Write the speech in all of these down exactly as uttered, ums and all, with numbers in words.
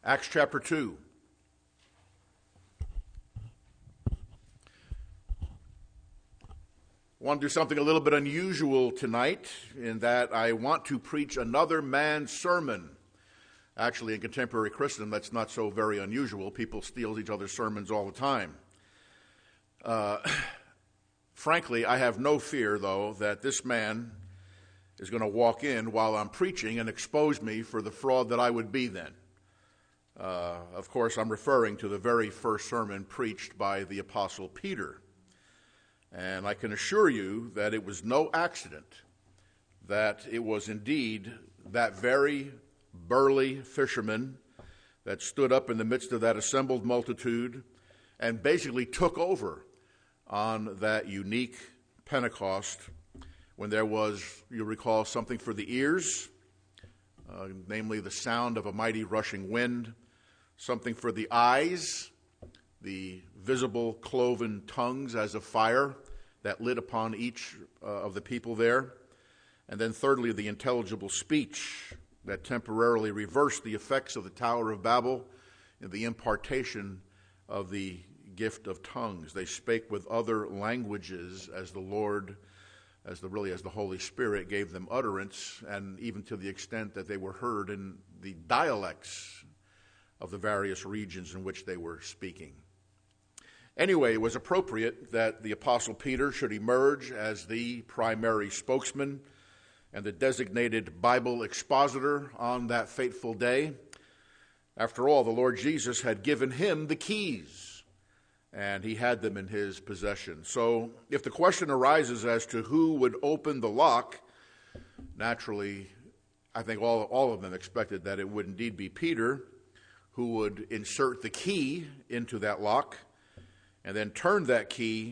Acts chapter two. I want to do something a little bit unusual tonight in that I want to preach another man's sermon. Actually, in contemporary Christendom, that's not so very unusual. People steal each other's sermons all the time. Uh, frankly, I have no fear, though, that this man is going to walk in while I'm preaching and expose me for the fraud that I would be then. Uh, of course, I'm referring to the very first sermon preached by the Apostle Peter. And I can assure you that it was no accident that it was indeed that very burly fisherman that stood up in the midst of that assembled multitude and basically took over on that unique Pentecost when there was, you recall, something for the ears, uh, namely the sound of a mighty rushing wind, something for the eyes, the visible cloven tongues as of fire that lit upon each uh, of the people there, and then thirdly, the intelligible speech that temporarily reversed the effects of the Tower of Babel and the impartation of the gift of tongues. They spake with other languages as the Lord, as the really as the Holy Spirit gave them utterance, and even to the extent that they were heard in the dialects of the various regions in which they were speaking. Anyway, it was appropriate that the Apostle Peter should emerge as the primary spokesman and the designated Bible expositor on that fateful day. After all, the Lord Jesus had given him the keys, and he had them in his possession. So if the question arises as to who would open the lock, naturally, I think all, all of them expected that it would indeed be Peter who would insert the key into that lock and then turn that key,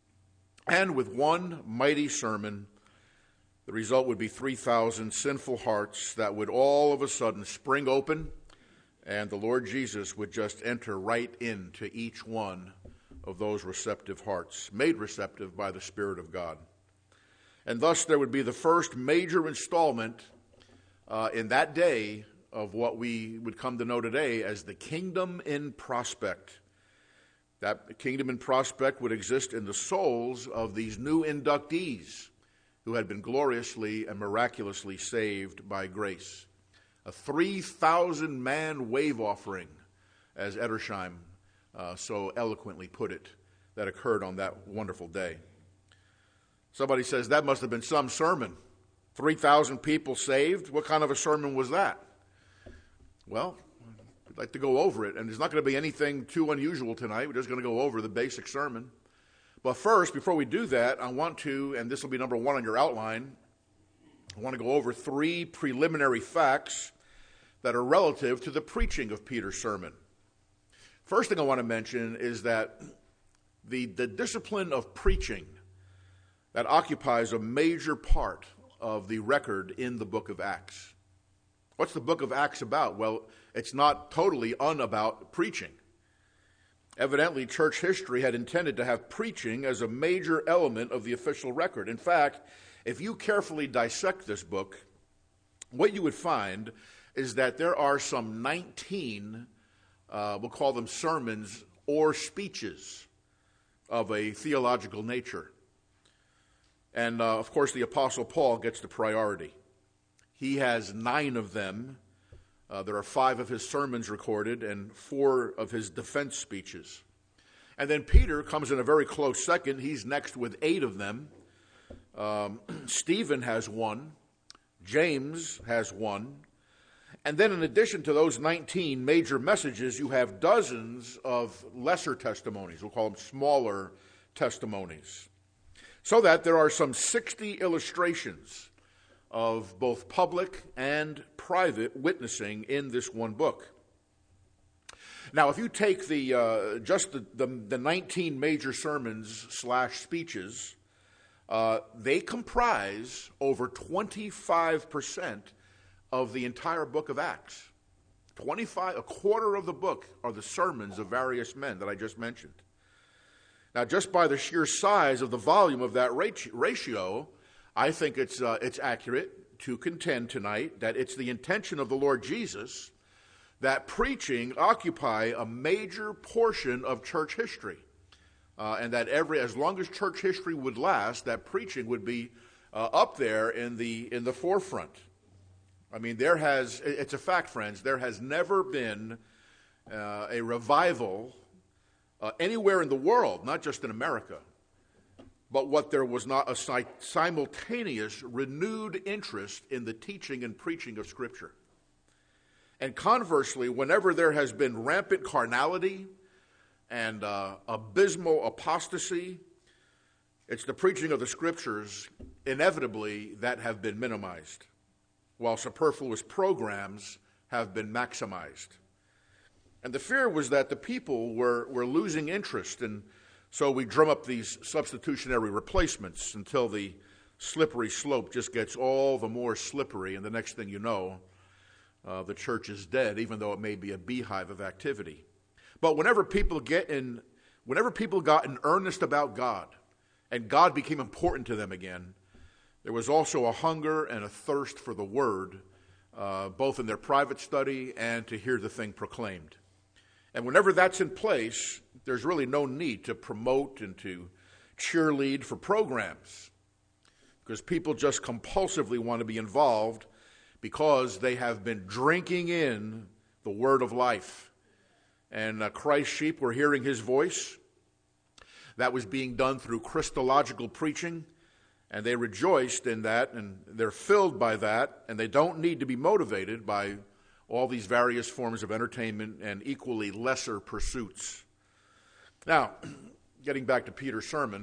and with one mighty sermon, the result would be three thousand sinful hearts that would all of a sudden spring open, and the Lord Jesus would just enter right into each one of those receptive hearts, made receptive by the Spirit of God. And thus there would be the first major installment uh, in that day of what we would come to know today as the kingdom in prospect. That kingdom in prospect would exist in the souls of these new inductees who had been gloriously and miraculously saved by grace. A three thousand man wave offering, as Edersheim uh, so eloquently put it, that occurred on that wonderful day. Somebody says, that must have been some sermon. three thousand people saved? What kind of a sermon was that? Well, I'd like to go over it, and there's not going to be anything too unusual tonight. We're just going to go over the basic sermon. But first, before we do that, I want to, and this will be number one on your outline, I want to go over three preliminary facts that are relative to the preaching of Peter's sermon. First thing I want to mention is that the, the discipline of preaching that occupies a major part of the record in the book of Acts. What's the book of Acts about? Well, it's not totally unabout preaching. Evidently, church history had intended to have preaching as a major element of the official record. In fact, if you carefully dissect this book, what you would find is that there are some nineteen, uh, we'll call them sermons or speeches of a theological nature. And, uh, of course, the Apostle Paul gets the priority. He has nine of them. Uh, there are five of his sermons recorded and four of his defense speeches. And then Peter comes in a very close second. He's next with eight of them. Um, Stephen has one. James has one. And then in addition to those nineteen major messages, you have dozens of lesser testimonies. We'll call them smaller testimonies. So that there are some sixty illustrations of both public and private witnessing in this one book. Now, if you take the uh, just the, the, the nineteen major sermons slash speeches, uh, they comprise over twenty-five percent of the entire book of Acts. twenty-five, a quarter of the book are the sermons of various men that I just mentioned. Now, just by the sheer size of the volume of that ratio, I think it's uh, it's accurate to contend tonight that it's the intention of the Lord Jesus that preaching occupy a major portion of church history. Uh, and that every, as long as church history would last, that preaching would be uh, up there in the in the forefront. I mean, there has, it's a fact, friends, there has never been uh, a revival uh, anywhere in the world, not just in America, but what there was not a si- simultaneous renewed interest in the teaching and preaching of Scripture. And conversely, whenever there has been rampant carnality and uh, abysmal apostasy, it's the preaching of the Scriptures inevitably that have been minimized, while superfluous programs have been maximized. And the fear was that the people were, were losing interest, and so we drum up these substitutionary replacements until the slippery slope just gets all the more slippery, and the next thing you know, uh, the church is dead, even though it may be a beehive of activity. But whenever people get in, whenever people got in earnest about God, and God became important to them again, there was also a hunger and a thirst for the Word, uh, both in their private study and to hear the thing proclaimed. And whenever that's in place, there's really no need to promote and to cheerlead for programs, because people just compulsively want to be involved because they have been drinking in the Word of life. And uh, Christ's sheep were hearing His voice. That was being done through Christological preaching. And they rejoiced in that, and they're filled by that, and they don't need to be motivated by all these various forms of entertainment and equally lesser pursuits. Now, getting back to Peter's sermon,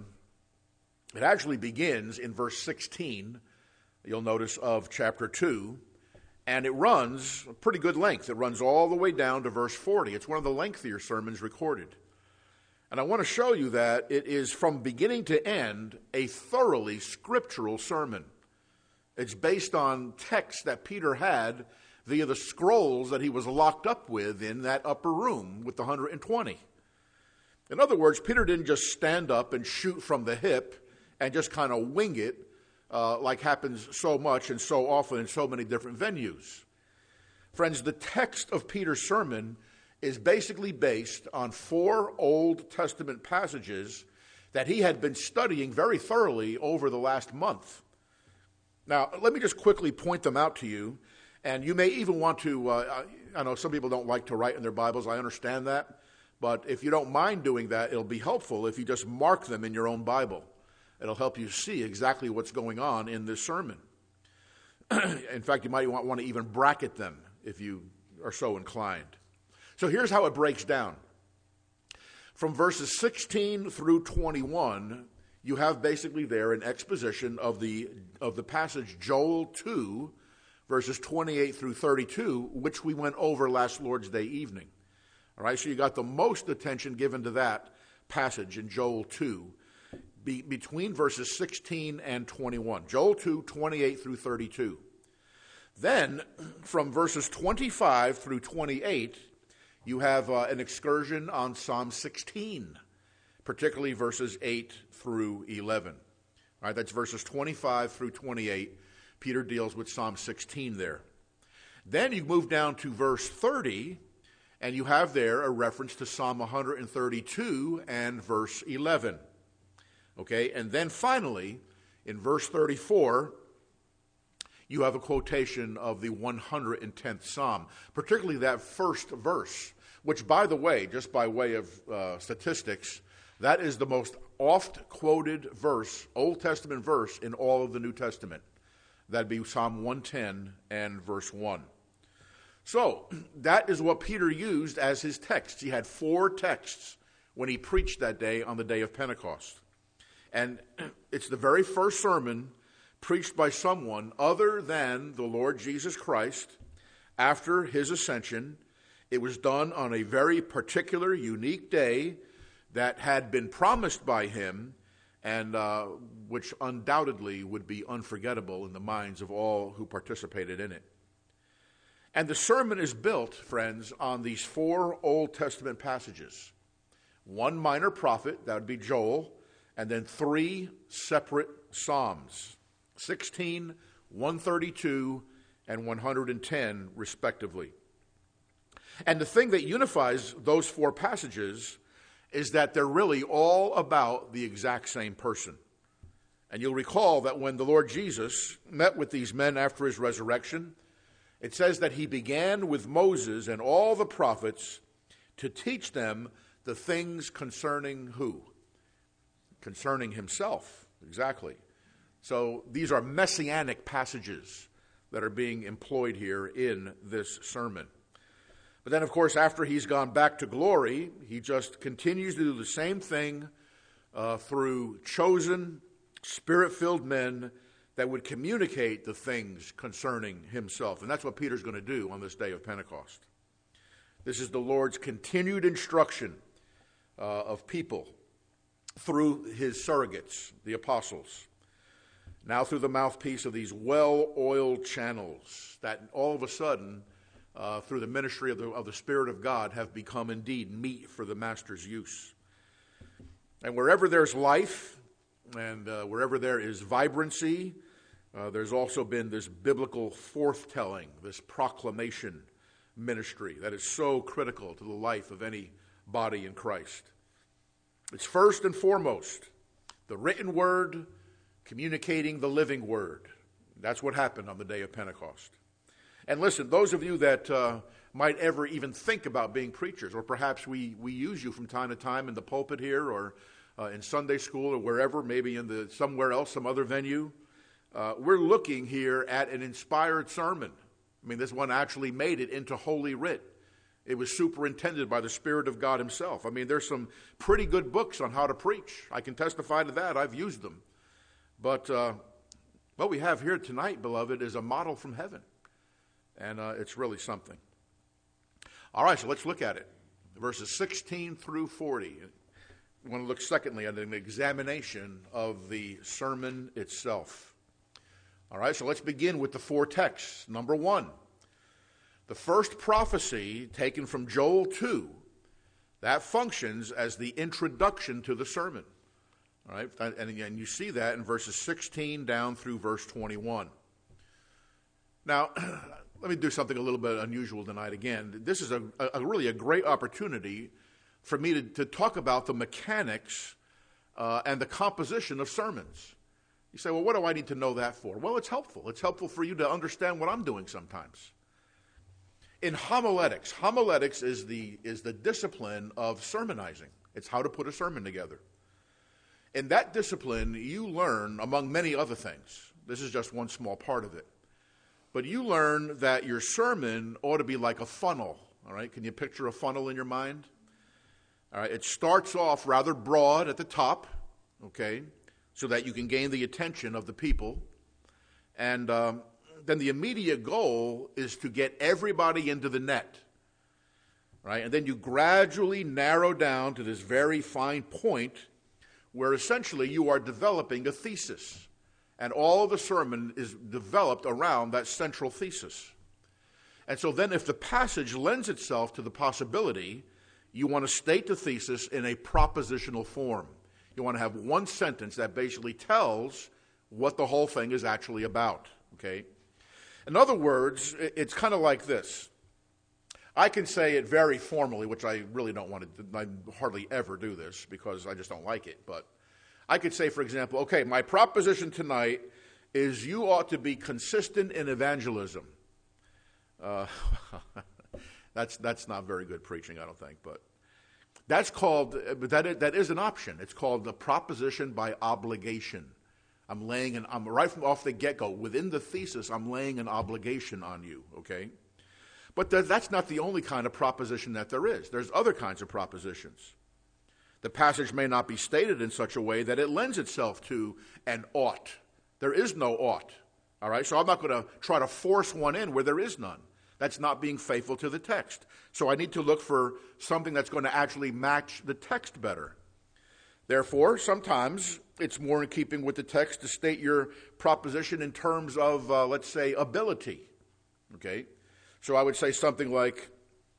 it actually begins in verse sixteen, you'll notice, of chapter two, and it runs a pretty good length. It runs all the way down to verse forty. It's one of the lengthier sermons recorded. And I want to show you that it is from beginning to end a thoroughly scriptural sermon. It's based on texts that Peter had via the scrolls that he was locked up with in that upper room with the one hundred twenty. In other words, Peter didn't just stand up and shoot from the hip and just kind of wing it uh, like happens so much and so often in so many different venues. Friends, the text of Peter's sermon is basically based on four Old Testament passages that he had been studying very thoroughly over the last month. Now, let me just quickly point them out to you, and you may even want to, uh, I know some people don't like to write in their Bibles, I understand that, but if you don't mind doing that, it'll be helpful if you just mark them in your own Bible. It'll help you see exactly what's going on in this sermon. In fact, you might want, want to even bracket them if you are so inclined. So here's how it breaks down. From verses sixteen through twenty-one, you have basically there an exposition of the of the passage Joel two, verses twenty-eight through thirty-two, which we went over last Lord's Day evening. All right, so you got the most attention given to that passage in Joel two, be, between verses sixteen and twenty-one. Joel two, twenty-eight through thirty-two. Then, from verses twenty-five through twenty-eight, you have uh, an excursion on Psalm sixteen, particularly verses eight through eleven. All right, that's verses twenty-five through twenty-eight. Peter deals with Psalm sixteen there. Then you move down to verse thirty, and you have there a reference to Psalm one thirty-two and verse eleven. Okay, and then finally, in verse thirty-four, you have a quotation of the one hundred tenth Psalm, particularly that first verse, which, by the way, just by way of uh, statistics, that is the most oft-quoted verse, Old Testament verse, in all of the New Testament. That'd be Psalm one ten and verse one. So, that is what Peter used as his text. He had four texts when he preached that day on the day of Pentecost. And it's the very first sermon preached by someone other than the Lord Jesus Christ after his ascension. It was done on a very particular, unique day that had been promised by him, and uh, which undoubtedly would be unforgettable in the minds of all who participated in it. And the sermon is built, friends, on these four Old Testament passages. One minor prophet, that would be Joel, and then three separate Psalms, sixteen, one thirty-two, and one hundred ten, respectively. And the thing that unifies those four passages is that they're really all about the exact same person. And you'll recall that when the Lord Jesus met with these men after his resurrection, it says that he began with Moses and all the prophets to teach them the things concerning who? Concerning himself, exactly. So these are messianic passages that are being employed here in this sermon. But then, of course, after he's gone back to glory, he just continues to do the same thing uh, through chosen, Spirit-filled men that would communicate the things concerning himself. And that's what Peter's going to do on this day of Pentecost. This is the Lord's continued instruction uh, of people through his surrogates, the apostles. Now through the mouthpiece of these well-oiled channels that all of a sudden, uh, through the ministry of the, of the Spirit of God, have become indeed meat for the Master's use. And wherever there's life, and uh, wherever there is vibrancy, uh, there's also been this biblical forthtelling, this proclamation ministry that is so critical to the life of any body in Christ. It's first and foremost the written word communicating the living word. That's what happened on the day of Pentecost. And listen, those of you that uh, might ever even think about being preachers, or perhaps we, we use you from time to time in the pulpit here, or uh, in Sunday school, or wherever, maybe in the somewhere else, some other venue, uh, we're looking here at an inspired sermon. I mean, this one actually made it into Holy Writ. It was superintended by the Spirit of God himself. I mean, there's some pretty good books on how to preach. I can testify to that. I've used them. But uh, what we have here tonight, beloved, is a model from heaven. And uh, it's really something. All right, so let's look at it. Verses sixteen through forty. We want to look secondly at an examination of the sermon itself. All right, so let's begin with the four texts. Number one, the first prophecy taken from Joel two, that functions as the introduction to the sermon. All right, and again, you see that in verses sixteen down through verse twenty-one. Now, let me do something a little bit unusual tonight again. This is a, a really a great opportunity for me to, to talk about the mechanics uh, and the composition of sermons. You say, well, what do I need to know that for? Well, it's helpful. It's helpful for you to understand what I'm doing sometimes. In homiletics, homiletics is the is the discipline of sermonizing. It's how to put a sermon together. In that discipline, you learn, among many other things, this is just one small part of it, but you learn that your sermon ought to be like a funnel, all right? Can you picture a funnel in your mind? All right, it starts off rather broad at the top, okay, so that you can gain the attention of the people, and um, then the immediate goal is to get everybody into the net, right? And then you gradually narrow down to this very fine point where essentially you are developing a thesis, and all of the sermon is developed around that central thesis. And so then if the passage lends itself to the possibility, you want to state the thesis in a propositional form. You want to have one sentence that basically tells what the whole thing is actually about, okay? In other words, it's kind of like this. I can say it very formally, which I really don't want to, I hardly ever do this because I just don't like it. But I could say, for example, okay, my proposition tonight is you ought to be consistent in evangelism. Uh, that's that's not very good preaching, I don't think. But that's called, but that is, that is an option. It's called the proposition by obligation. I'm laying an, I'm right from off the get-go, within the thesis, I'm laying an obligation on you, okay? But th- that's not the only kind of proposition that there is. There's other kinds of propositions. The passage may not be stated in such a way that it lends itself to an ought. There is no ought, all right? So I'm not going to try to force one in where there is none. That's not being faithful to the text. So I need to look for something that's going to actually match the text better. Therefore, sometimes it's more in keeping with the text to state your proposition in terms of, uh, let's say, ability, okay? So I would say something like,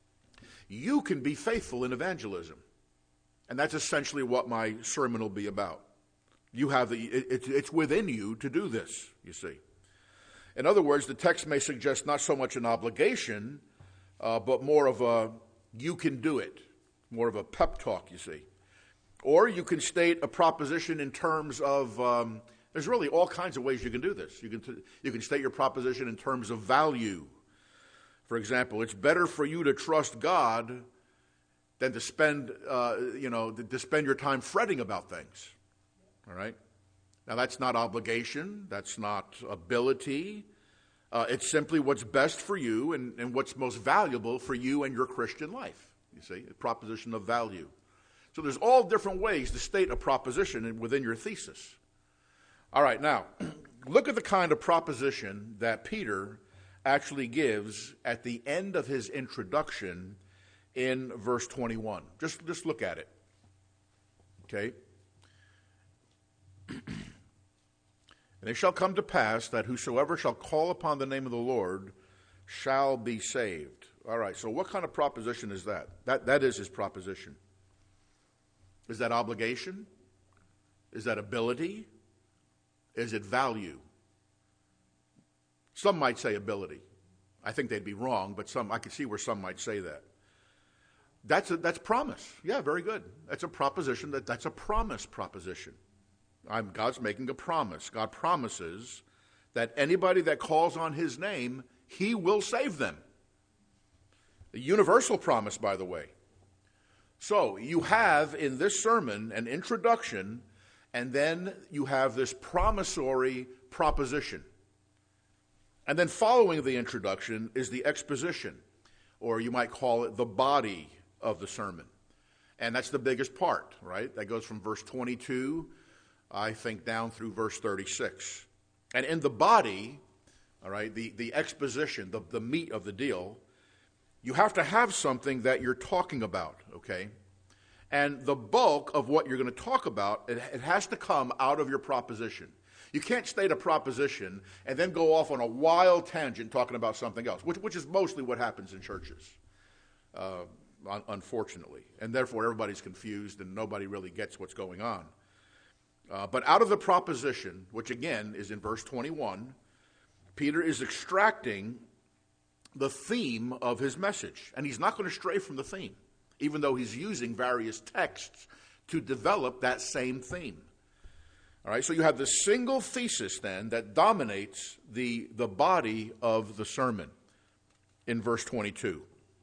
you can be faithful in evangelism. And that's essentially what my sermon will be about. You have the, it, it's within you to do this, you see. In other words, the text may suggest not so much an obligation uh, but more of a you can do it, more of a pep talk, you see. Or you can state a proposition in terms of, um, there's really all kinds of ways you can do this. You can, t- you can state your proposition in terms of value. For example, it's better for you to trust God than to spend, uh, you know, to spend your time fretting about things. All right? Now, that's not obligation. That's not ability. Uh, it's simply what's best for you and, and what's most valuable for you and your Christian life. You see, a proposition of value. So there's all different ways to state a proposition within your thesis. All right, now, look at the kind of proposition that Peter actually gives at the end of his introduction in verse twenty-one. Just, just look at it. Okay? And it shall come to pass that whosoever shall call upon the name of the Lord shall be saved. All right, so what kind of proposition is that? That, that is his proposition. Is that obligation? Is that ability? Is it value? Some might say ability. I think they'd be wrong, but some I could see where some might say that. That's a, that's promise. Yeah, very good. That's a proposition. That, that's a promise proposition. I'm, God's making a promise. God promises that anybody that calls on his name, he will save them. A universal promise, by the way. So you have in this sermon an introduction, and then you have this promissory proposition. And then following the introduction is the exposition, or you might call it the body of the sermon. And that's the biggest part, right? That goes from verse twenty-two, I think, down through verse thirty-six. And in the body, all right, the, the exposition, the, the meat of the deal, you have to have something that you're talking about, okay? And the bulk of what you're going to talk about, it, it has to come out of your proposition. You can't state a proposition and then go off on a wild tangent talking about something else, which, which is mostly what happens in churches, uh, un- unfortunately. And therefore, everybody's confused and nobody really gets what's going on. Uh, but out of the proposition, which again is in verse twenty-one, Peter is extracting the theme of his message. And he's not going to stray from the theme, even though he's using various texts to develop that same theme. All right, so you have the single thesis then that dominates the, the body of the sermon in verse twenty-two.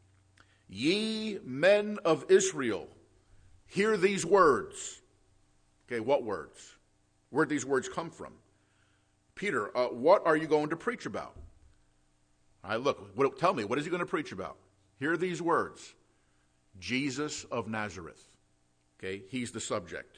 Ye men of Israel, hear these words. Okay, what words? Where'd these words come from? Peter, uh, what are you going to preach about? All right, look, what, tell me, what is he going to preach about? Hear these words. Jesus of Nazareth. Okay, he's the subject.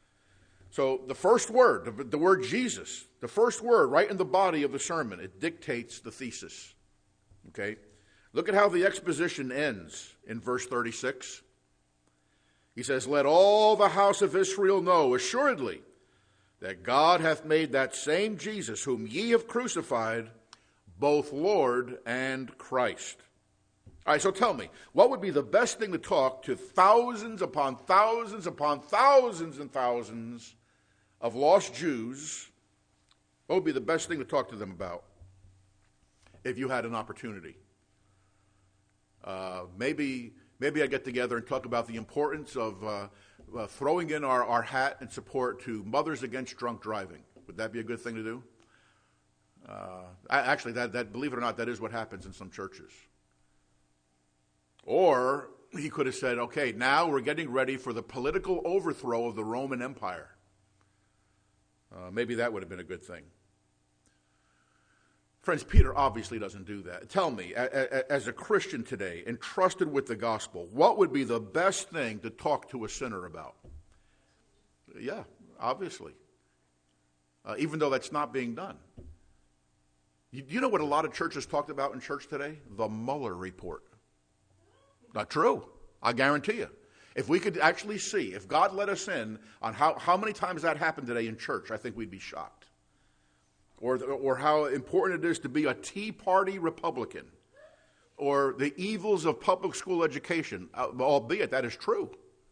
So the first word, the, the word Jesus, the first word right in the body of the sermon, it dictates the thesis. Okay, look at how the exposition ends in verse thirty-six. He says, let all the house of Israel know assuredly that God hath made that same Jesus whom ye have crucified both Lord and Christ. All right, so tell me, what would be the best thing to talk to thousands upon thousands upon thousands and thousands of lost Jews? What would be the best thing to talk to them about if you had an opportunity? Uh, maybe maybe I get together and talk about the importance of uh, uh, throwing in our, our hat in support to Mothers Against Drunk Driving. Would that be a good thing to do? Uh, actually, that, that believe it or not, that is what happens in some churches. Or he could have said, okay, now we're getting ready for the political overthrow of the Roman Empire. Uh, maybe that would have been a good thing. Friends, Peter obviously doesn't do that. Tell me, a, a, as a Christian today, entrusted with the gospel, what would be the best thing to talk to a sinner about? Yeah, obviously. Uh, even though that's not being done. You, you know what a lot of churches talked about in church today? The Mueller report. Not true. I guarantee you. If we could actually see, if God let us in on how, how many times that happened today in church, I think we'd be shocked. Or, or how important it is to be a Tea Party Republican. Or the evils of public school education, albeit that is true.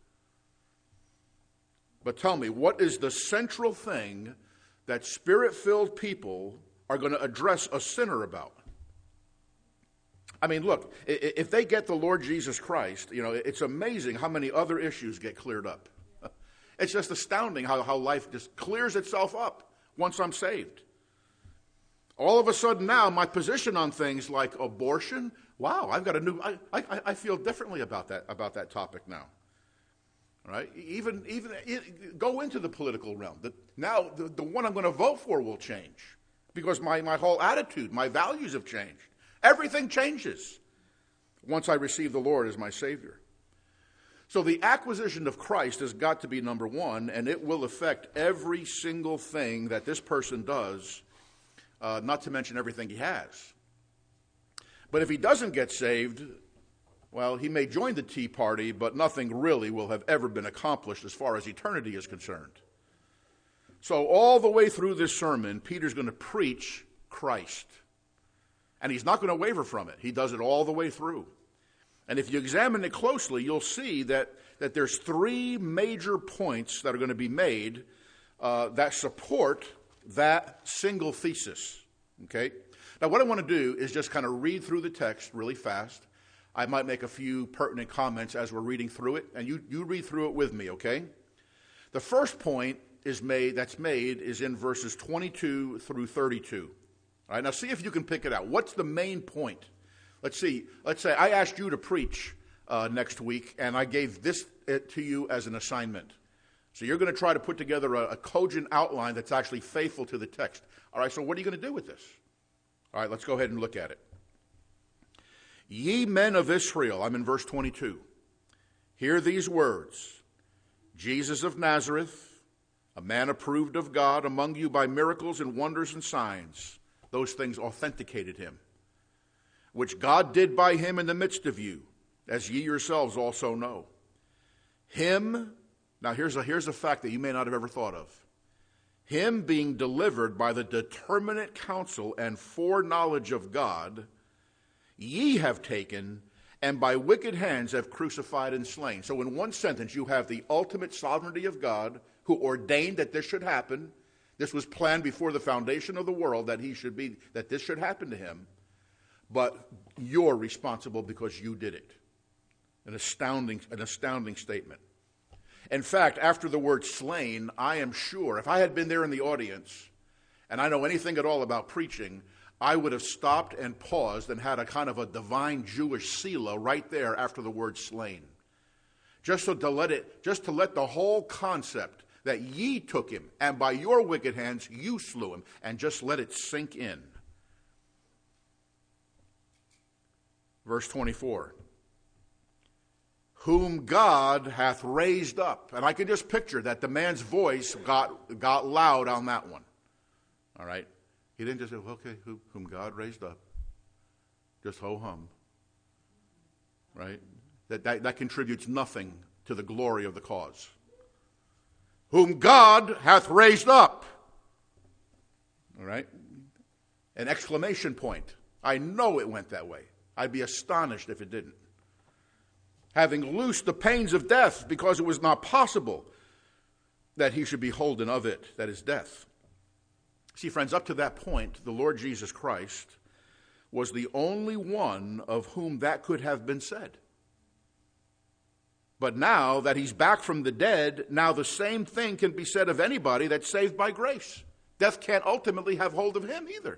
But tell me, what is the central thing that Spirit-filled people are going to address a sinner about? I mean, look, if they get the Lord Jesus Christ, you know, it's amazing how many other issues get cleared up. It's just astounding how, how life just clears itself up once I'm saved. All of a sudden now, my position on things like abortion, wow, I've got a new, I, I, I feel differently about that, about that topic now. All right? Even, even go into the political realm. The, now, the, the one I'm going to vote for will change because my, my whole attitude, my values have changed. Everything changes once I receive the Lord as my Savior. So the acquisition of Christ has got to be number one, and it will affect every single thing that this person does, uh, not to mention everything he has. But if he doesn't get saved, well, he may join the Tea Party, but nothing really will have ever been accomplished as far as eternity is concerned. So all the way through this sermon, Peter's going to preach Christ. And he's not going to waver from it. He does it all the way through. And if you examine it closely, you'll see that, that there's three major points that are going to be made uh, that support that single thesis. Okay? Now, what I want to do is just kind of read through the text really fast. I might make a few pertinent comments as we're reading through it, and you, you read through it with me, okay? The first point is made that's made is in verses twenty-two through thirty-two. All right, now see if you can pick it out. What's the main point? Let's see. Let's say I asked you to preach uh, next week, and I gave this uh, to you as an assignment. So you're going to try to put together a, a cogent outline that's actually faithful to the text. All right, so what are you going to do with this? All right, let's go ahead and look at it. Ye men of Israel, I'm in verse twenty-two. Hear these words. Jesus of Nazareth, a man approved of God among you by miracles and wonders and signs. Those things authenticated him, which God did by him in the midst of you, as ye yourselves also know. Him, now here's a, here's a fact that you may not have ever thought of. Him being delivered by the determinate counsel and foreknowledge of God, ye have taken, and by wicked hands have crucified and slain. So in one sentence, you have the ultimate sovereignty of God, who ordained that this should happen. This was planned before the foundation of the world that he should be, that this should happen to him. But you're responsible because you did it. An astounding, an astounding statement. In fact, after the word slain, I am sure, if I had been there in the audience, and I know anything at all about preaching, I would have stopped and paused and had a kind of a divine Jewish selah right there after the word slain. Just so to let it, just to let the whole concept that ye took him, and by your wicked hands you slew him, and just let it sink in. Verse twenty-four. Whom God hath raised up. And I can just picture that the man's voice got, got loud on that one. All right? He didn't just say, okay, who, whom God raised up. Just ho-hum. Right? That, that, that contributes nothing to the glory of the cause. Whom God hath raised up. All right? An exclamation point. I know it went that way. I'd be astonished if it didn't. Having loosed the pains of death, because it was not possible that he should be holden of it, that is death. See, friends, up to that point, the Lord Jesus Christ was the only one of whom that could have been said. But now that he's back from the dead, now the same thing can be said of anybody that's saved by grace. Death can't ultimately have hold of him either.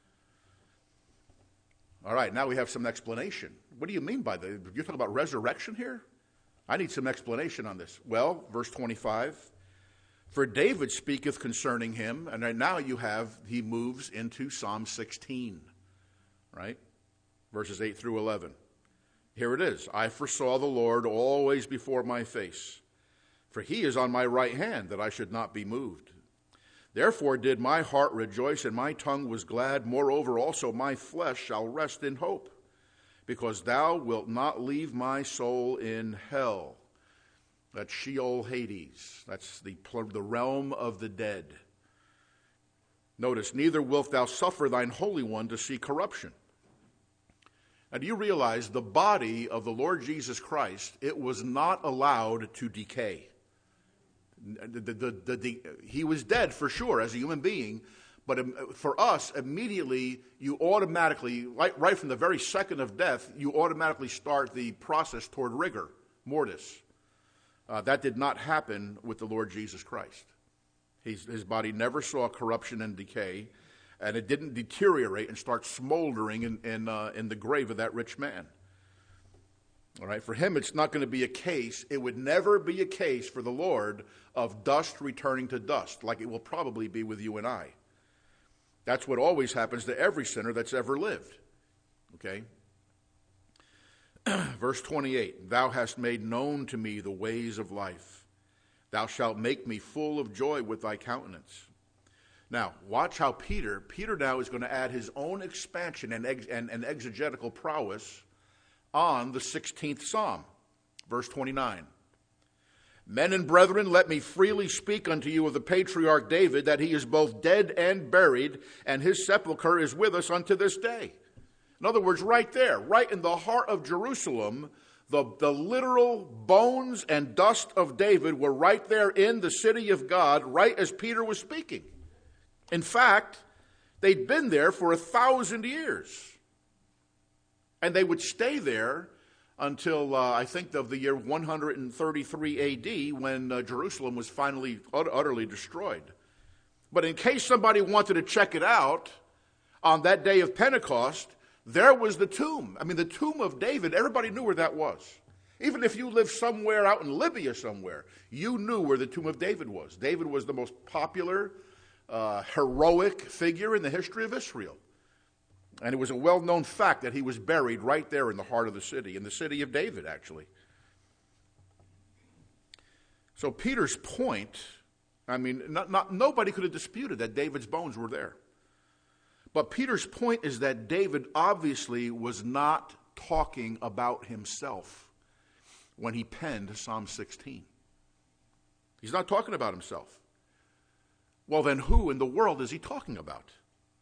All right, now we have some explanation. What do you mean by that? You're talking about resurrection here? I need some explanation on this. Well, verse twenty-five. For David speaketh concerning him, and right now you have, he moves into Psalm sixteen, right? Verses eight through eleven. Here it is. I foresaw the Lord always before my face, for he is on my right hand, that I should not be moved. Therefore did my heart rejoice, and my tongue was glad. Moreover also my flesh shall rest in hope, because thou wilt not leave my soul in hell. That's Sheol, Hades. That's the, the realm of the dead. Notice, neither wilt thou suffer thine Holy One to see corruption. Now, do you realize the body of the Lord Jesus Christ, it was not allowed to decay. The, the, the, the, he was dead for sure as a human being, But for us, immediately, you automatically, right, right from the very second of death, you automatically start the process toward rigor mortis. Uh, that did not happen with the Lord Jesus Christ. He's, his body never saw corruption and decay, and it didn't deteriorate and start smoldering in, in, uh, in the grave of that rich man. All right, for him, it's not going to be a case, it would never be a case for the Lord of dust returning to dust, like it will probably be with you and I. That's what always happens to every sinner that's ever lived. Okay? Verse twenty-eight, thou hast made known to me the ways of life. Thou shalt make me full of joy with thy countenance. Now, watch how Peter, Peter now is going to add his own expansion and, ex, and, and exegetical prowess on the sixteenth Psalm. Verse twenty-nine. Men and brethren, let me freely speak unto you of the patriarch David, that he is both dead and buried, and his sepulchre is with us unto this day. In other words, right there, right in the heart of Jerusalem, the, the literal bones and dust of David were right there in the city of God, right as Peter was speaking. In fact, they'd been there for a thousand years. And they would stay there until, uh, I think, of the year one thirty-three A D, when uh, Jerusalem was finally ut- utterly destroyed. But in case somebody wanted to check it out, on that day of Pentecost, there was the tomb. I mean, the tomb of David, everybody knew where that was. Even if you lived somewhere out in Libya somewhere, you knew where the tomb of David was. David was the most popular, uh, heroic figure in the history of Israel. And it was a well-known fact that he was buried right there in the heart of the city, in the city of David, actually. So Peter's point, I mean, not, not, nobody could have disputed that David's bones were there. But Peter's point is that David obviously was not talking about himself when he penned Psalm sixteen. He's not talking about himself. Well, then who in the world is he talking about?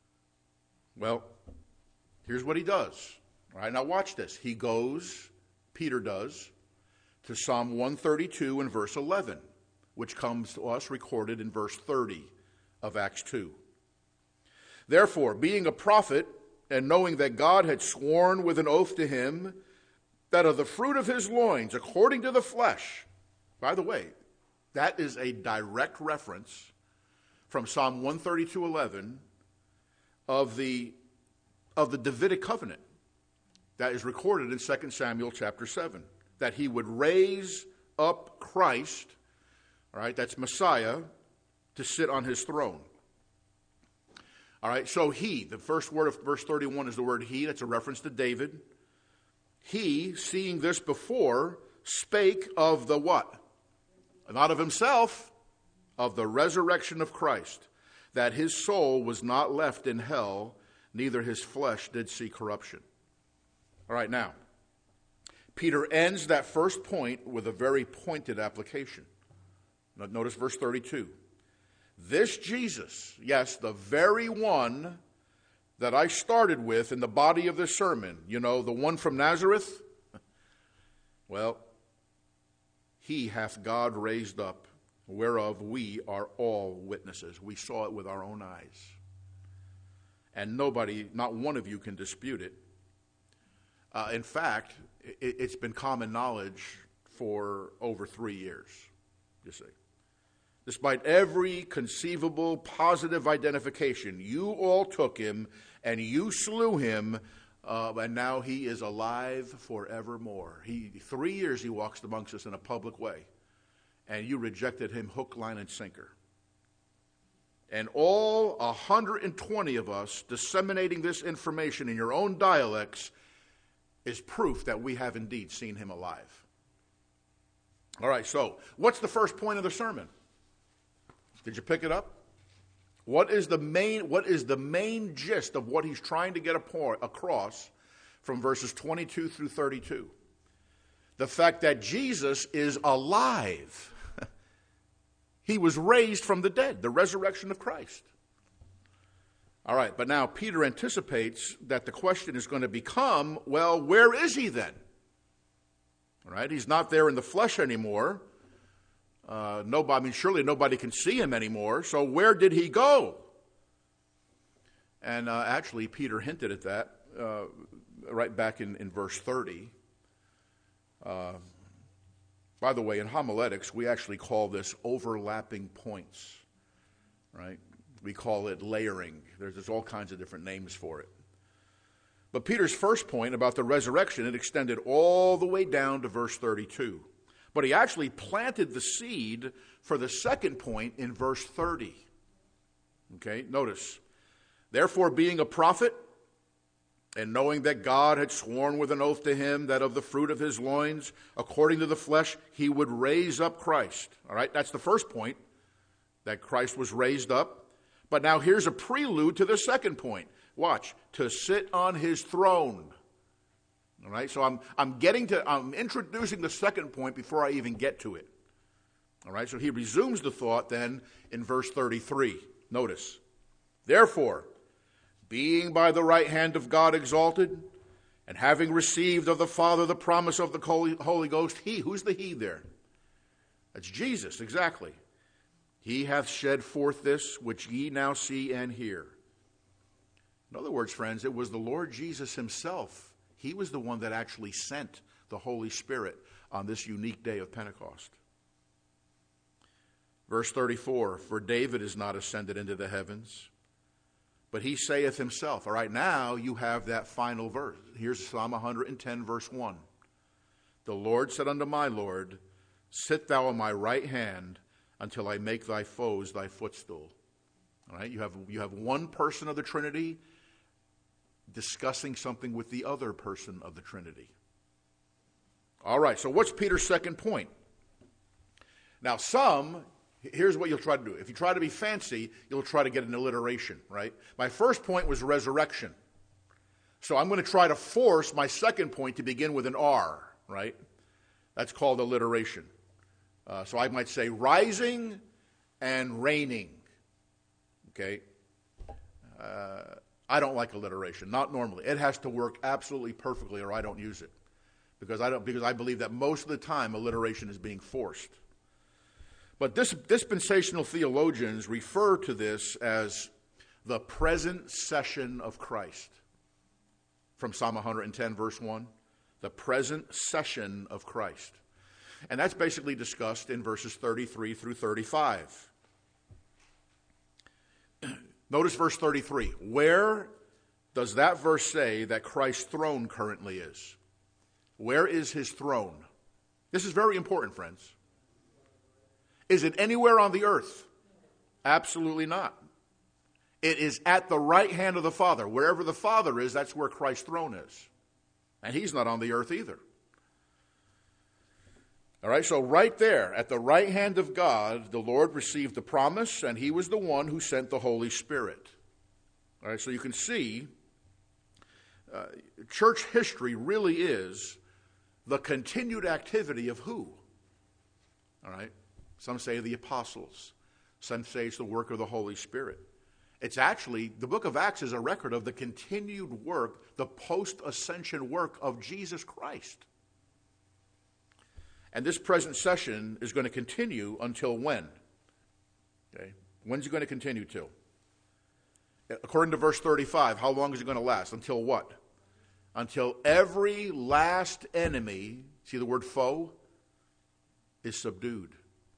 Well, here's what he does. All right, now watch this. He goes, Peter does, to Psalm one thirty-two and verse eleven, which comes to us recorded in verse thirty of Acts two. Therefore, being a prophet, and knowing that God had sworn with an oath to him, that of the fruit of his loins, according to the flesh. By the way, that is a direct reference from Psalm one thirty-two eleven of the of the Davidic covenant that is recorded in Second Samuel chapter seven, that he would raise up Christ, all right, that's Messiah, to sit on his throne. All right, so he, the first word of verse thirty-one is the word he, that's a reference to David. He, seeing this before, spake of the what? Not of himself, of the resurrection of Christ, that his soul was not left in hell, neither his flesh did see corruption. All right, now, Peter ends that first point with a very pointed application. Notice verse thirty-two. This Jesus, yes, the very one that I started with in the body of this sermon, you know, the one from Nazareth, well, he hath God raised up, whereof we are all witnesses. We saw it with our own eyes. And nobody, not one of you can dispute it. Uh, in fact, it, it's been common knowledge for over three years, you see. Despite every conceivable positive identification, you all took him and you slew him, uh, and now he is alive forevermore. He, three years he walks amongst us in a public way, and you rejected him hook, line, and sinker. And all one hundred twenty of us disseminating this information in your own dialects is proof that we have indeed seen him alive. All right, so what's the first point of the sermon? Did you pick it up? What is the main, what is the main gist of what he's trying to get across from verses twenty-two through thirty-two? The fact that Jesus is alive. He was raised from the dead, the resurrection of Christ. All right, but now Peter anticipates that the question is going to become, well, where is he then? All right, he's not there in the flesh anymore. Uh, nobody, I mean, surely nobody can see him anymore. So where did he go? And uh, actually, Peter hinted at that uh, right back in, in verse thirty. Uh, by the way, in homiletics, we actually call this overlapping points, right? We call it layering. There's, there's all kinds of different names for it. But Peter's first point about the resurrection, it extended all the way down to verse thirty-two. But he actually planted the seed for the second point in verse thirty. Okay, notice. Therefore, being a prophet, and knowing that God had sworn with an oath to him that of the fruit of his loins, according to the flesh, he would raise up Christ. All right, that's the first point, that Christ was raised up. But now here's a prelude to the second point. Watch, to sit on his throne. All right, so I'm I'm getting to I'm introducing the second point before I even get to it. All right, so he resumes the thought then in verse thirty-three. Notice, therefore, being by the right hand of God exalted, and having received of the Father the promise of the Holy Ghost, he, who's the he there? That's Jesus, exactly. He hath shed forth this which ye now see and hear. In other words, friends, it was the Lord Jesus himself. He was the one that actually sent the Holy Spirit on this unique day of Pentecost. Verse thirty-four, for David is not ascended into the heavens, but he saith himself. All right, now you have that final verse. Here's Psalm one ten, verse one. The Lord said unto my Lord, sit thou on my right hand until I make thy foes thy footstool. All right, you have, you have one person of the Trinity discussing something with the other person of the Trinity. All right, so what's Peter's second point? Now, some, here's what you'll try to do. If you try to be fancy, you'll try to get an alliteration, right? My first point was resurrection. So I'm going to try to force my second point to begin with an R, right? That's called alliteration. Uh, so I might say rising and reigning, okay? Uh, I don't like alliteration, not normally. It has to work absolutely perfectly or I don't use it. Because I don't because I believe that most of the time alliteration is being forced. But this, dispensational theologians refer to this as the present session of Christ. From Psalm one ten, verse one. The present session of Christ. And that's basically discussed in verses thirty-three through thirty-five. Notice verse thirty-three. Where does that verse say that Christ's throne currently is? Where is his throne? This is very important, friends. Is it anywhere on the earth? Absolutely not. It is at the right hand of the Father. Wherever the Father is, that's where Christ's throne is. And he's not on the earth either. All right, so right there, at the right hand of God, the Lord received the promise, and he was the one who sent the Holy Spirit. All right, so you can see uh, church history really is the continued activity of who? All right, some say the apostles. Some say it's the work of the Holy Spirit. It's actually, the book of Acts is a record of the continued work, the post-ascension work of Jesus Christ. And this present session is going to continue until when? Okay. When's it going to continue till? According to verse thirty-five, how long is it going to last? Until what? Until every last enemy, see the word foe, is subdued.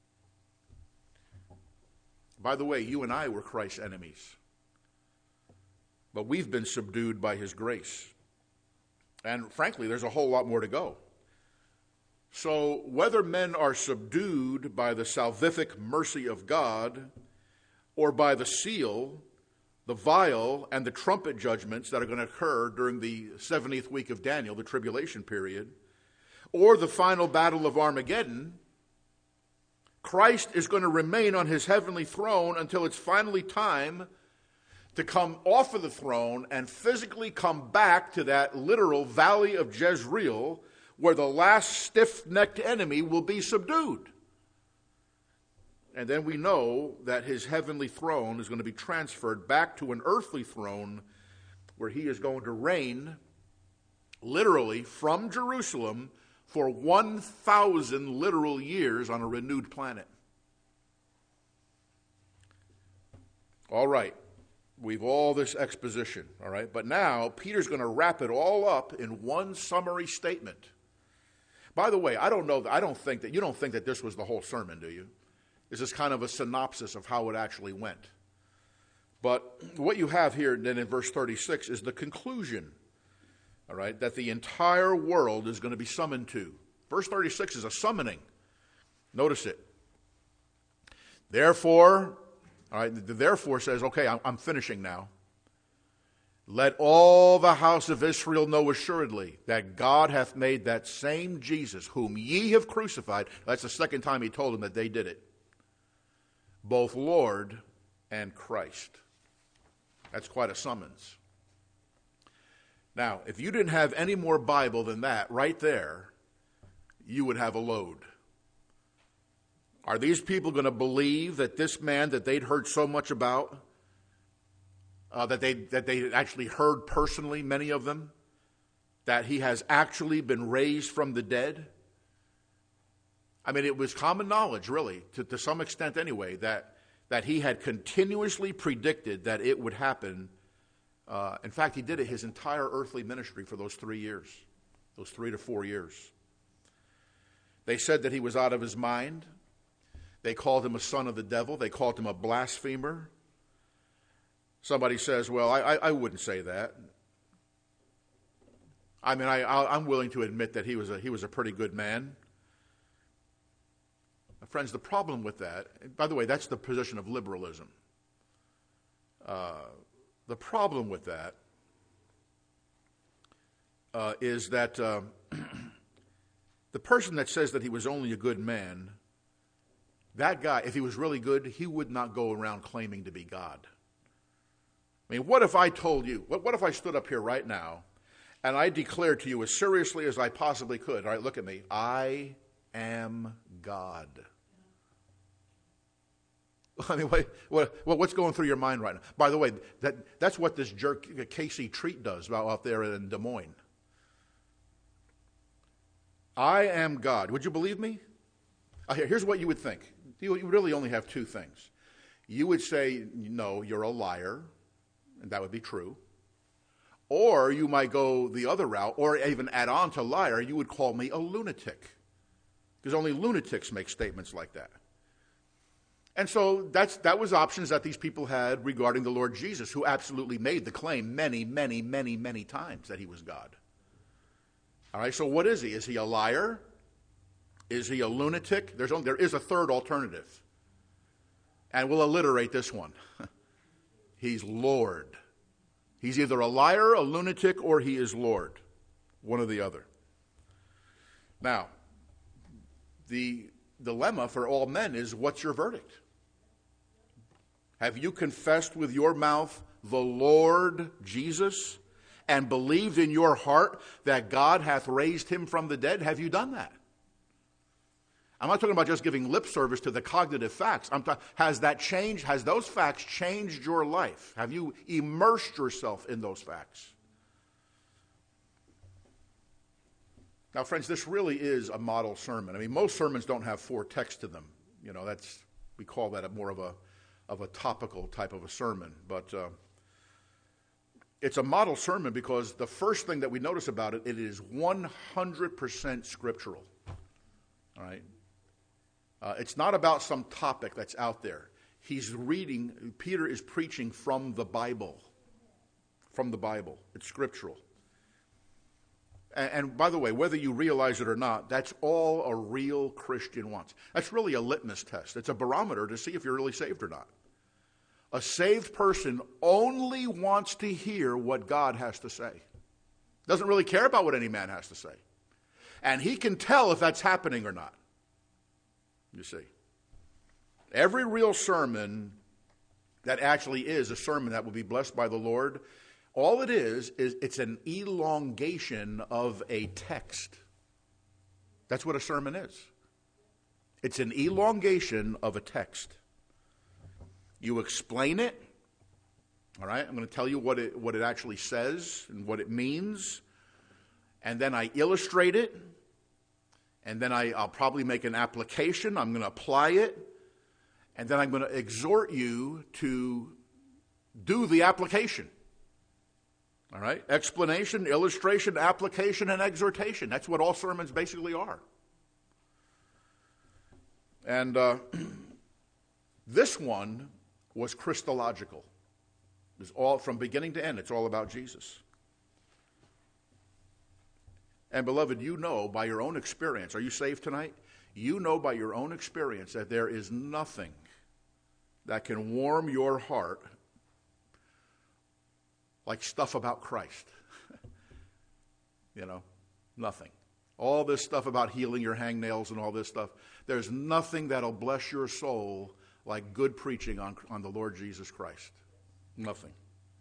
By the way, you and I were Christ's enemies. But we've been subdued by his grace. And frankly, there's a whole lot more to go. So whether men are subdued by the salvific mercy of God or by the seal, the vial, and the trumpet judgments that are going to occur during the seventieth week of Daniel, the tribulation period, or the final battle of Armageddon, Christ is going to remain on his heavenly throne until it's finally time to come off of the throne and physically come back to that literal valley of Jezreel where the last stiff-necked enemy will be subdued. And then we know that his heavenly throne is going to be transferred back to an earthly throne where he is going to reign literally from Jerusalem for one thousand literal years on a renewed planet. All right. we've all this exposition, all right? But now Peter's going to wrap it all up in one summary statement. By the way, I don't know, I don't think that, you don't think that this was the whole sermon, do you? This is kind of a synopsis of how it actually went. But what you have here then in verse thirty-six is the conclusion, all right, that the entire world is going to be summoned to. Verse thirty-six is a summoning. Notice it. Therefore, all right, the therefore says, okay, I'm, I'm finishing now. Let all the house of Israel know assuredly that God hath made that same Jesus whom ye have crucified. That's the second time he told them that they did it. Both Lord and Christ. That's quite a summons. Now, if you didn't have any more Bible than that right there, you would have a load. Are these people going to believe that this man that they'd heard so much about, uh, that they that they actually heard personally, many of them, that he has actually been raised from the dead? I mean, it was common knowledge, really, to, to some extent anyway, that, that he had continuously predicted that it would happen. Uh, in fact, he did it his entire earthly ministry for those three years, those three to four years. They said that he was out of his mind. They called him a son of the devil. They called him a blasphemer. Somebody says, well, I, I, I wouldn't say that. I mean, I, I'm willing to admit that he was a, he was a pretty good man. Friends, the problem with that, by the way, that's the position of liberalism. Uh, the problem with that uh, is that uh, the person that says that he was only a good man, that guy, if he was really good, he would not go around claiming to be God. I mean, what if I told you, what, what if I stood up here right now and I declared to you as seriously as I possibly could, all right, look at me, I am God. I mean, what, what, what's going through your mind right now? By the way, that, that's what this jerk Casey Treat does out there in Des Moines. I am God. Would you believe me? Here's what you would think. You really only have two things. You would say, no, you're a liar, and that would be true. Or you might go the other route, or even add on to liar, you would call me a lunatic. Because only lunatics make statements like that. And so that's, that was options that these people had regarding the Lord Jesus, who absolutely made the claim many, many, many, many times that he was God. All right, so what is he? Is he a liar? Is he a lunatic? There's only, there is a third alternative. And we'll alliterate this one. He's Lord. He's either a liar, a lunatic, or he is Lord. One or the other. Now, the dilemma for all men is, what's your verdict? Have you confessed with your mouth the Lord Jesus and believed in your heart that God hath raised him from the dead? Have you done that? I'm not talking about just giving lip service to the cognitive facts. I'm talking, has that changed? Has those facts changed your life? Have you immersed yourself in those facts? Now, friends, this really is a model sermon. I mean, most sermons don't have four texts to them. You know, that's, we call that a more of a of a topical type of a sermon. But uh, it's a model sermon because the first thing that we notice about it, it is one hundred percent scriptural. All right? Uh, it's not about some topic that's out there. He's reading, Peter is preaching from the Bible. From the Bible. It's scriptural. And, and by the way, whether you realize it or not, that's all a real Christian wants. That's really a litmus test. It's a barometer to see if you're really saved or not. A saved person only wants to hear what God has to say. Doesn't really care about what any man has to say. And he can tell if that's happening or not. You see. Every real sermon that actually is a sermon that will be blessed by the Lord, all it is, is it's an elongation of a text. That's what a sermon is. It's an elongation of a text. You explain it. All right, I'm going to tell you what it, what it actually says and what it means. And then I illustrate it. And then I, I'll probably make an application. I'm going to apply it. And then I'm going to exhort you to do the application. All right? Explanation, illustration, application, and exhortation. That's what all sermons basically are. And uh, this one was Christological. It's all from beginning to end. It's all about Jesus. And beloved, you know by your own experience, are you saved tonight? You know by your own experience that there is nothing that can warm your heart like stuff about Christ. You know, nothing. All this stuff about healing your hangnails and all this stuff, there's nothing that'll bless your soul like good preaching on, on the Lord Jesus Christ. Nothing.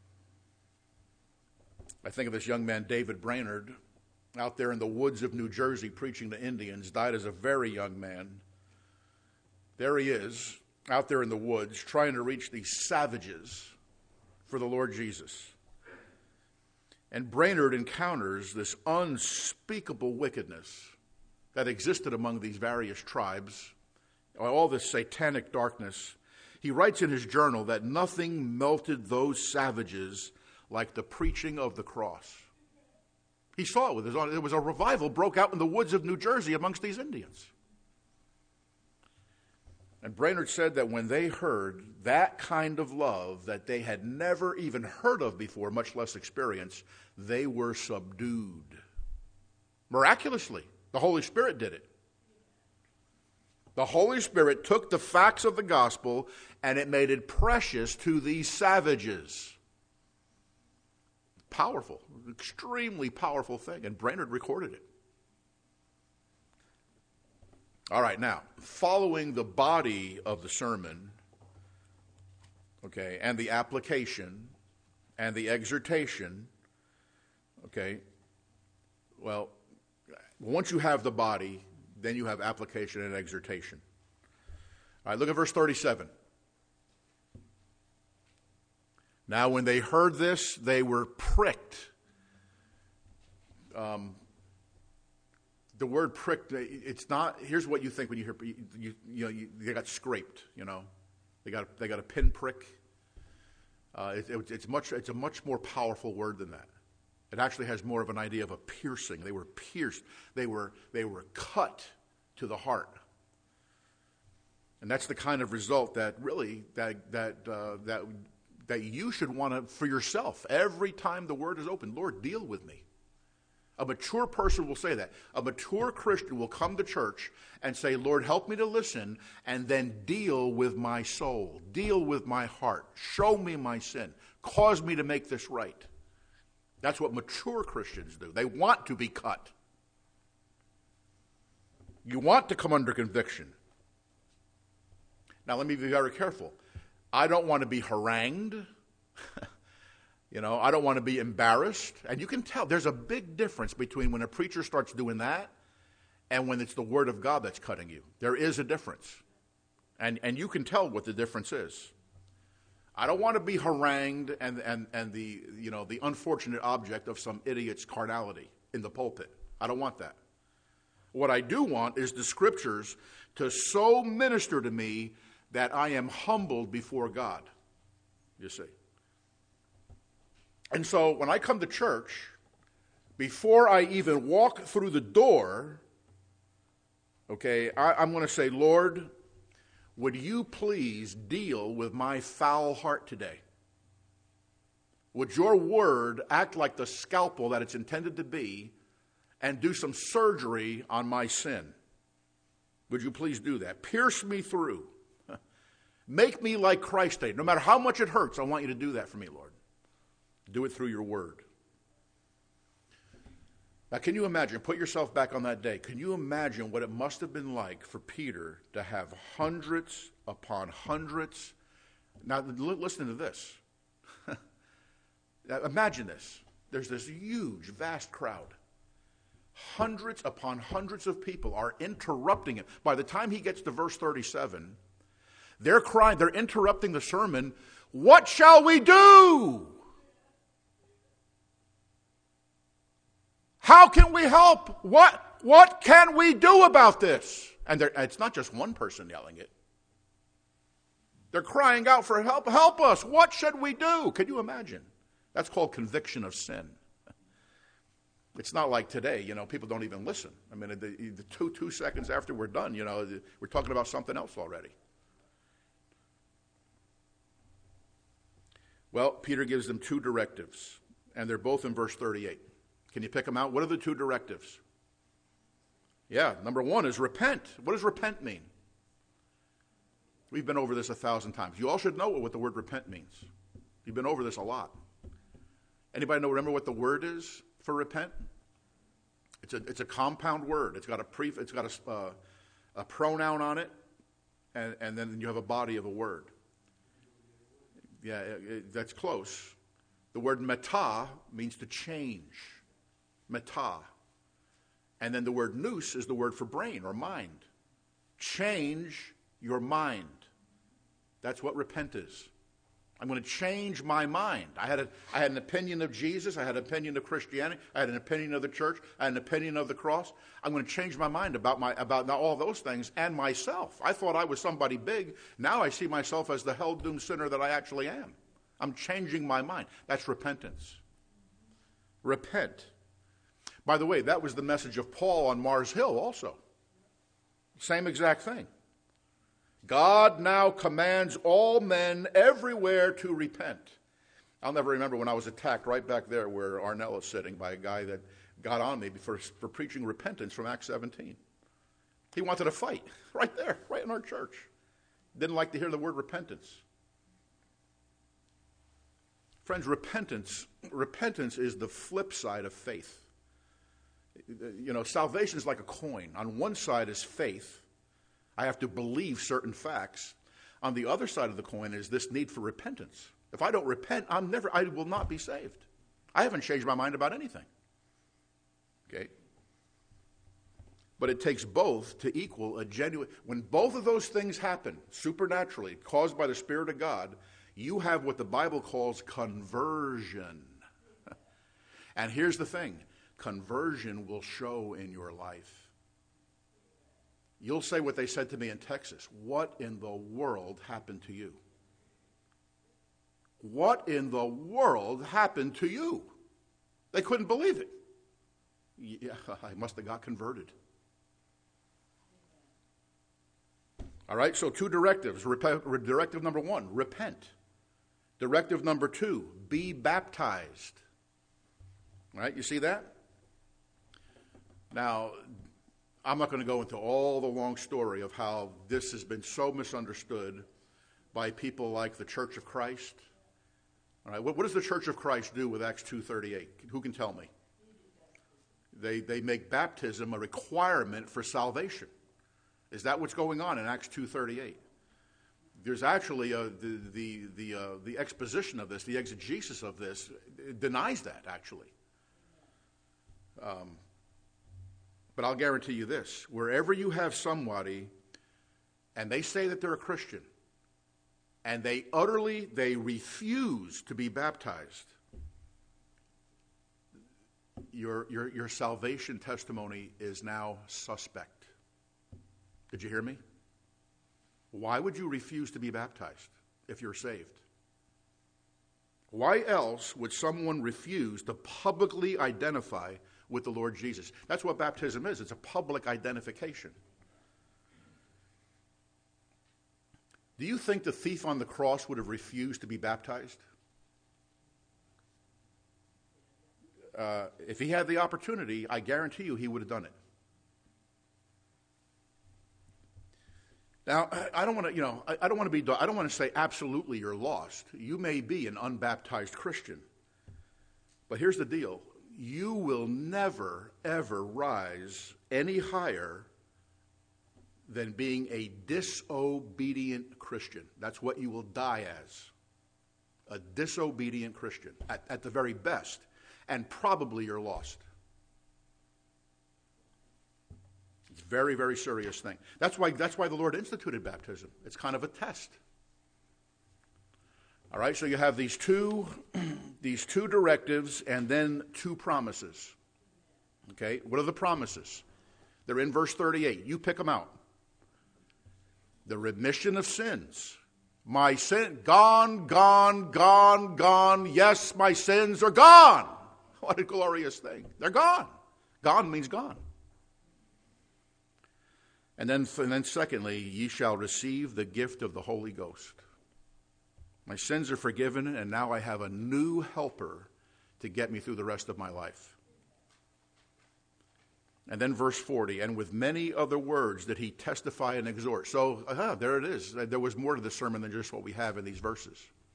I think of this young man, David Brainerd, out there in the woods of New Jersey preaching to Indians, died as a very young man. There he is, out there in the woods, trying to reach these savages for the Lord Jesus. And Brainerd encounters this unspeakable wickedness that existed among these various tribes, all this satanic darkness. He writes in his journal that nothing melted those savages like the preaching of the cross. He saw it with his own. There was a revival broke out in the woods of New Jersey amongst these Indians. And Brainerd said that when they heard that kind of love that they had never even heard of before, much less experienced, they were subdued. Miraculously, the Holy Spirit did it. The Holy Spirit took the facts of the gospel and it made it precious to these savages. Powerful, extremely powerful thing. And Brainerd recorded it. All right, now, following the body of the sermon, okay, and the application and the exhortation, okay, well, once you have the body, then you have application and exhortation. All right, look at verse thirty-seven. Now, when they heard this, they were pricked. Um, the word pricked, it's not, here's what you think when you hear, you, you know, you, they got scraped, you know. They got, they got a pinprick. Uh, it, it, it's, much, it's a much more powerful word than that. It actually has more of an idea of a piercing. They were pierced. They were, they were cut to the heart. And that's the kind of result that really, that, that, uh, that, that you should want to, for yourself, every time the word is open, Lord, deal with me. A mature person will say that. A mature Christian will come to church and say, Lord, help me to listen, and then deal with my soul, deal with my heart, show me my sin, cause me to make this right. That's what mature Christians do. They want to be cut. You want to come under conviction. Now, let me be very careful. I don't want to be harangued. You know, I don't want to be embarrassed. And you can tell there's a big difference between when a preacher starts doing that and when it's the Word of God that's cutting you. There is a difference. And and you can tell what the difference is. I don't want to be harangued and, and, and the, you know, the unfortunate object of some idiot's carnality in the pulpit. I don't want that. What I do want is the Scriptures to so minister to me that I am humbled before God, you see. And so when I come to church, before I even walk through the door, okay, I, I'm going to say, Lord, would you please deal with my foul heart today? Would your word act like the scalpel that it's intended to be and do some surgery on my sin? Would you please do that? Pierce me through. Make me like Christ did. No matter how much it hurts, I want you to do that for me, Lord. Do it through your word. Now, can you imagine, put yourself back on that day, can you imagine what it must have been like for Peter to have hundreds upon hundreds? Now, listen to this. Now, imagine this. There's this huge, vast crowd. Hundreds upon hundreds of people are interrupting him. By the time he gets to verse thirty-seven, they're crying, they're interrupting the sermon. What shall we do? How can we help? What, what can we do about this? And there, it's not just one person yelling it. They're crying out for help. Help us. What should we do? Can you imagine? That's called conviction of sin. It's not like today, you know, people don't even listen. I mean, the, the two, two seconds after we're done, you know, we're talking about something else already. Well, Peter gives them two directives, and they're both in verse thirty-eight. Can you pick them out? What are the two directives? Yeah, number one is repent. What does repent mean? We've been over this a thousand times. You all should know what the word repent means. You've been over this a lot. Anybody know, remember what the word is for repent? It's a, it's a compound word. It's got a pre, it's got a, uh, a pronoun on it, and, and then you have a body of a word. Yeah, it, it, that's close. The word meta means to change. Meta. And then the word nous is the word for brain or mind. Change your mind. That's what repent is. I'm going to change my mind. I had, a, I had an opinion of Jesus. I had an opinion of Christianity. I had an opinion of the church. I had an opinion of the cross. I'm going to change my mind about, my, about all those things and myself. I thought I was somebody big. Now I see myself as the hell-doomed sinner that I actually am. I'm changing my mind. That's repentance. Repent. By the way, that was the message of Paul on Mars Hill also. Same exact thing. God now commands all men everywhere to repent. I'll never remember when I was attacked right back there where Arnell is sitting by a guy that got on me for, for preaching repentance from Acts seventeen. He wanted to fight right there, right in our church. Didn't like to hear the word repentance. Friends, repentance, repentance is the flip side of faith. You know, salvation is like a coin. On one side is faith. I have to believe certain facts. On the other side of the coin is this need for repentance. If I don't repent, I'm never, I will not be saved. I haven't changed my mind about anything. Okay? But it takes both to equal a genuine, when both of those things happen, supernaturally, caused by the Spirit of God, you have what the Bible calls conversion. And here's the thing, conversion will show in your life. You'll say what they said to me in Texas. What in the world happened to you? What in the world happened to you? They couldn't believe it. Yeah, I must have got converted. All right, so two directives. Rep- directive number one, repent. Directive number two, be baptized. All right, you see that? Now, I'm not going to go into all the long story of how this has been so misunderstood by people like the Church of Christ. All right, what, what does the Church of Christ do with Acts two thirty-eight? Who can tell me? They, they make baptism a requirement for salvation. Is that what's going on in Acts two thirty-eight? There's actually a, the, the, the, uh, the exposition of this, the exegesis of this, denies that, actually. Um, But I'll guarantee you this, wherever you have somebody and they say that they're a Christian and they utterly, they refuse to be baptized, your, your, your salvation testimony is now suspect. Did you hear me? Why would you refuse to be baptized if you're saved? Why else would someone refuse to publicly identify with the Lord Jesus? That's what baptism is. It's a public identification. Do you think the thief on the cross would have refused to be baptized? Uh, if he had the opportunity, I guarantee you he would have done it. Now, I don't want to, you know, I don't want to be, I don't want to say absolutely you're lost. You may be an unbaptized Christian. But here's the deal. You will never, ever rise any higher than being a disobedient Christian. That's what you will die as. A disobedient Christian, at, at the very best. And probably you're lost. It's a very, very serious thing. That's why, that's why the Lord instituted baptism. It's kind of a test. All right, so you have these two, these two directives and then two promises. Okay, what are the promises? They're in verse thirty-eight. You pick them out. The remission of sins. My sin, gone, gone, gone, gone. Yes, my sins are gone. What a glorious thing. They're gone. Gone means gone. And then, and then secondly, ye shall receive the gift of the Holy Ghost. My sins are forgiven, and now I have a new helper to get me through the rest of my life. And then verse forty, and with many other words did he testify and exhort. So, uh, there it is. There was more to the sermon than just what we have in these verses.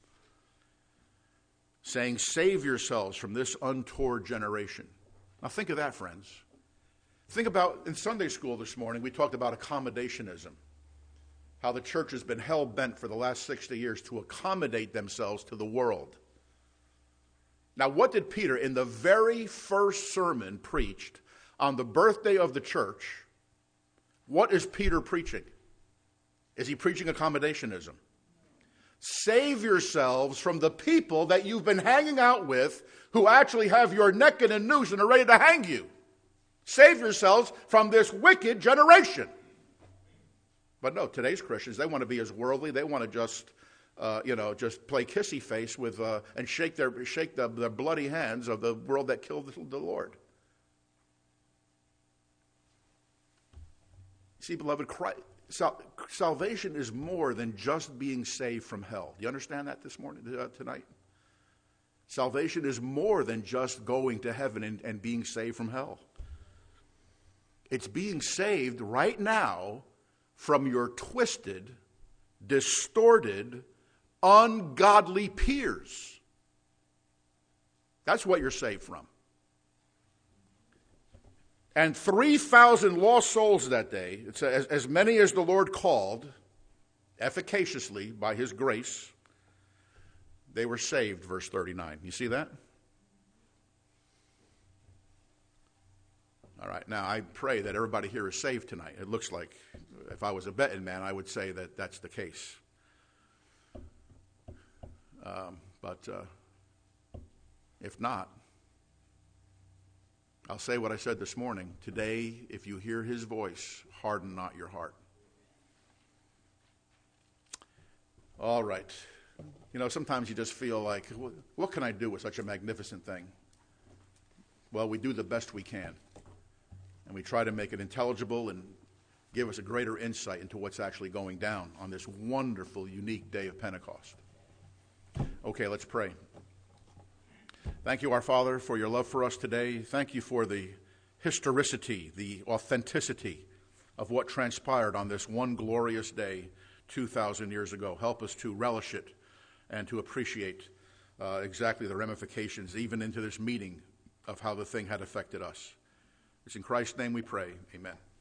Saying, save yourselves from this untoward generation. Now think of that, friends. Think about, in Sunday school this morning, we talked about accommodationism. How the church has been hell-bent for the last sixty years to accommodate themselves to the world. Now, what did Peter, in the very first sermon preached on the birthday of the church, what is Peter preaching? Is he preaching accommodationism? Save yourselves from the people that you've been hanging out with who actually have your neck in a noose and are ready to hang you. Save yourselves from this wicked generation. But no, today's Christians, they want to be as worldly. They want to just, uh, you know, just play kissy face with uh, and shake their shake the, the bloody hands of the world that killed the Lord. See, beloved, Christ, sal- salvation is more than just being saved from hell. Do you understand that this morning, uh, tonight? Salvation is more than just going to heaven and, and being saved from hell. It's being saved right now from your twisted, distorted, ungodly peers. That's what you're saved from. And three thousand lost souls that day, it's as, as many as the Lord called, efficaciously by his grace, they were saved, verse thirty-nine. You see that? All right, now I pray that everybody here is saved tonight. It looks like, if I was a betting man, I would say that that's the case. Um, but uh, if not, I'll say what I said this morning. Today, if you hear his voice, harden not your heart. All right. You know, sometimes you just feel like, what can I do with such a magnificent thing? Well, we do the best we can. And we try to make it intelligible and give us a greater insight into what's actually going down on this wonderful, unique day of Pentecost. Okay, let's pray. Thank you, our Father, for your love for us today. Thank you for the historicity, the authenticity of what transpired on this one glorious day two thousand years ago. Help us to relish it and to appreciate uh, exactly the ramifications, even into this meeting, of how the thing had affected us. It's in Christ's name we pray. Amen.